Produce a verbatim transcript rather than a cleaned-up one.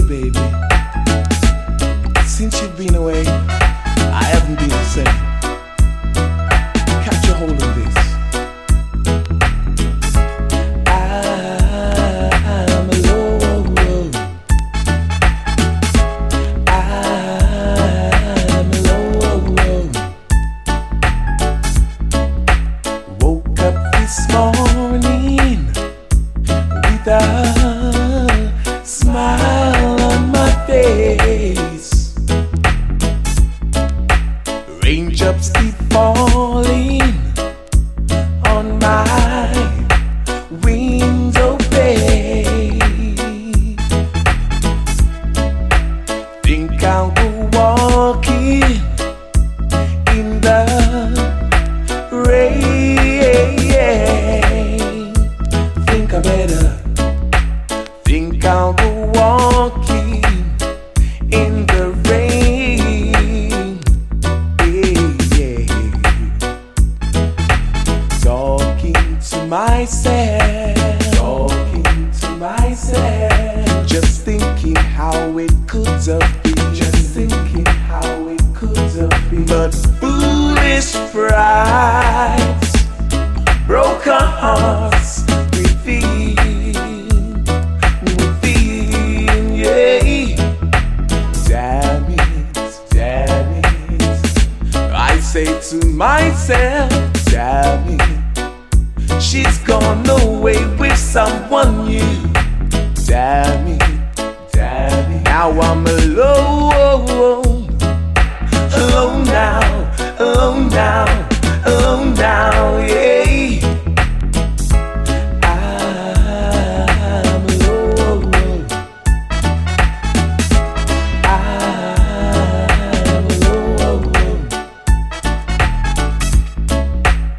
baby. Since you've been away, I haven't been the same. Catch a hold of this. I'm alone. I'm alone. Woke up this morning with a smile on my face. Raindrops keep falling on my window pane. Think I'll go walking in the rain. Think I better. Think I'll go walking in the rain. Yeah, yeah. Talking to myself, talking to myself, just thinking how it could have been, just thinking how it could have been. But foolish pride, broken hearts within, within, yeah. Damn it, damn it. I say to myself, damn it. She's gone away with someone new. Damn it, damn it. Now I'm alone.